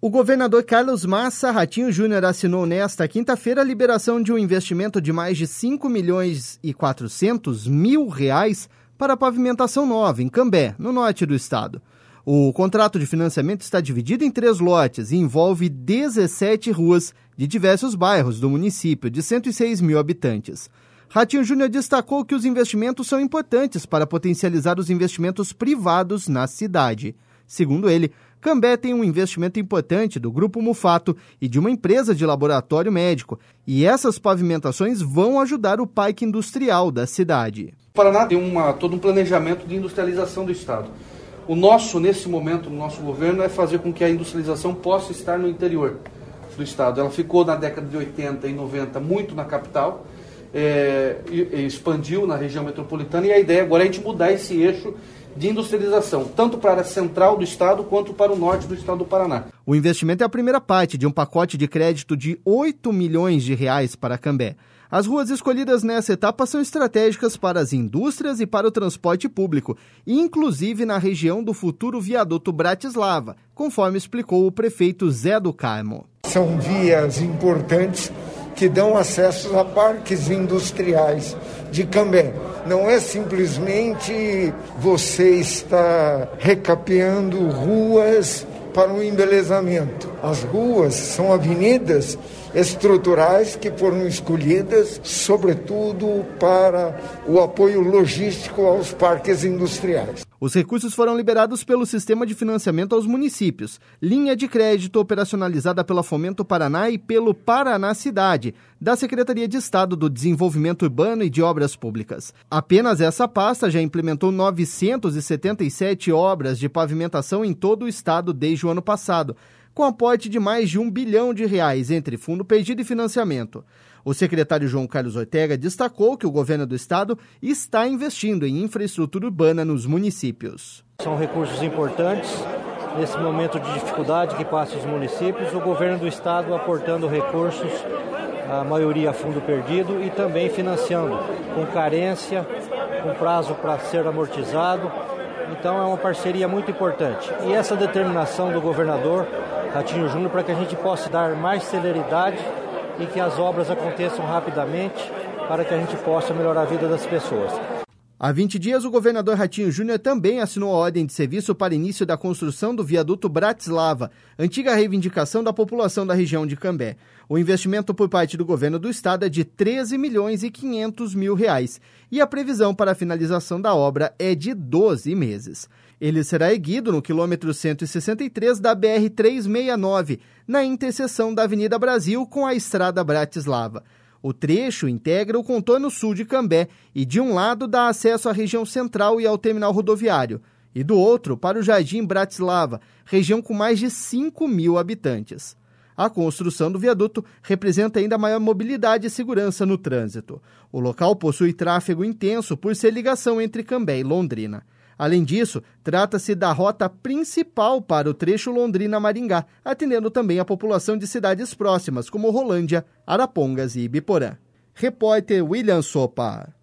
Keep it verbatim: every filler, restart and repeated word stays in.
O governador Carlos Massa Ratinho Júnior assinou nesta quinta-feira a liberação de um investimento de mais de cinco milhões e quatrocentos mil reais para a pavimentação nova em Cambé, no norte do estado. O contrato de financiamento está dividido em três lotes e envolve dezessete ruas de diversos bairros do município, de cento e seis mil habitantes. Ratinho Júnior destacou que os investimentos são importantes para potencializar os investimentos privados na cidade. Segundo ele, Cambé tem um investimento importante do Grupo Mufato e de uma empresa de laboratório médico, e essas pavimentações vão ajudar o parque industrial da cidade. O Paraná tem uma, todo um planejamento de industrialização do estado. O nosso, nesse momento, no nosso governo, é fazer com que a industrialização possa estar no interior do estado. Ela ficou na década de oitenta e noventa muito na capital, é, e, e expandiu na região metropolitana, e a ideia agora é a gente mudar esse eixo de industrialização, tanto para a área central do estado quanto para o norte do estado do Paraná. O investimento é a primeira parte de um pacote de crédito de oito milhões de reais para Cambé. As ruas escolhidas nessa etapa são estratégicas para as indústrias e para o transporte público, inclusive na região do futuro viaduto Bratislava, conforme explicou o prefeito Zé do Carmo. São vias importantes que dão acesso a parques industriais de Cambé. Não é simplesmente você estar recapeando ruas para o embelezamento. As ruas são avenidas estruturais que foram escolhidas, sobretudo, para o apoio logístico aos parques industriais. Os recursos foram liberados pelo Sistema de Financiamento aos Municípios, linha de crédito operacionalizada pela Fomento Paraná e pelo Paraná Cidade, da Secretaria de Estado do Desenvolvimento Urbano e de Obras Públicas. Apenas essa pasta já implementou novecentas e setenta e sete obras de pavimentação em todo o estado desde o ano passado, com aporte de mais de um bilhão de reais entre fundo perdido e financiamento. O secretário João Carlos Ortega destacou que o governo do estado está investindo em infraestrutura urbana nos municípios. São recursos importantes nesse momento de dificuldade que passa os municípios, o governo do estado aportando recursos, a maioria a fundo perdido, e também financiando com carência, com prazo para ser amortizado. Então é uma parceria muito importante. E essa determinação do governador Ratinho Júnior para que a gente possa dar mais celeridade e que as obras aconteçam rapidamente para que a gente possa melhorar a vida das pessoas. Há vinte dias, o governador Ratinho Júnior também assinou a ordem de serviço para início da construção do viaduto Bratislava, antiga reivindicação da população da região de Cambé. O investimento por parte do governo do estado é de treze milhões e quinhentos mil reais e a previsão para a finalização da obra é de doze meses. Ele será erguido no quilômetro cento e sessenta e três da B R trezentos e sessenta e nove, na interseção da Avenida Brasil com a Estrada Bratislava. O trecho integra o contorno sul de Cambé e, de um lado, dá acesso à região central e ao terminal rodoviário, e do outro, para o Jardim Bratislava, região com mais de cinco mil habitantes. A construção do viaduto representa ainda maior mobilidade e segurança no trânsito. O local possui tráfego intenso por ser ligação entre Cambé e Londrina. Além disso, trata-se da rota principal para o trecho Londrina-Maringá, atendendo também a população de cidades próximas, como Rolândia, Arapongas e Ibiporã. Repórter William Sopa.